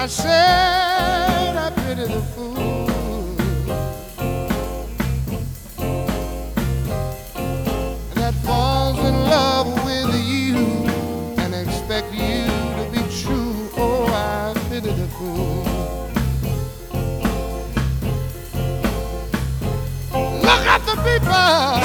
I said I pity the fool that falls in love with you and expect you to be true. Oh, I pity the fool. Look at the people